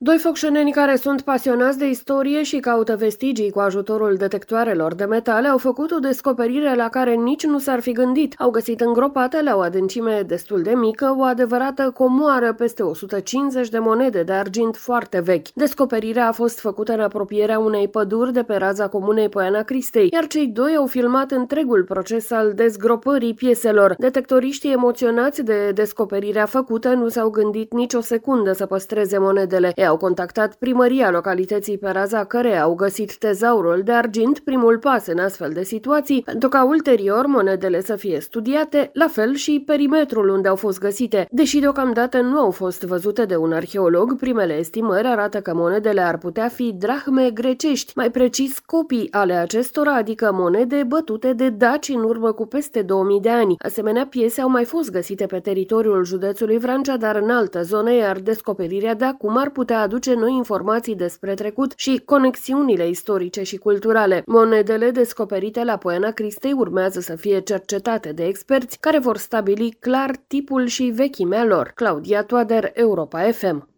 Doi focșeneni care sunt pasionați de istorie și caută vestigii cu ajutorul detectoarelor de metale au făcut o descoperire la care nici nu s-ar fi gândit. Au găsit îngropate la o adâncime destul de mică o adevărată comoară peste 150 de monede de argint foarte vechi. Descoperirea a fost făcută în apropierea unei păduri de pe raza comunei Poiana Cristei, iar cei doi au filmat întregul proces al dezgropării pieselor. Detectoriștii emoționați de descoperirea făcută nu s-au gândit nici o secundă să păstreze monedele. Au contactat primăria localității pe raza căreia au găsit tezaurul de argint, primul pas în astfel de situații, pentru ca ulterior monedele să fie studiate, la fel și perimetrul unde au fost găsite. Deși deocamdată nu au fost văzute de un arheolog, primele estimări arată că monedele ar putea fi drahme grecești, mai precis copii ale acestora, adică monede bătute de daci în urmă cu peste 2000 de ani. Asemenea piese au mai fost găsite pe teritoriul județului Vrancea, dar în altă zonă, iar descoperirea de acum ar putea aduce noi informații despre trecut și conexiunile istorice și culturale. Monedele descoperite la Poiana Cristei urmează să fie cercetate de experți care vor stabili clar tipul și vechimea lor. Claudia Toader, Europa FM.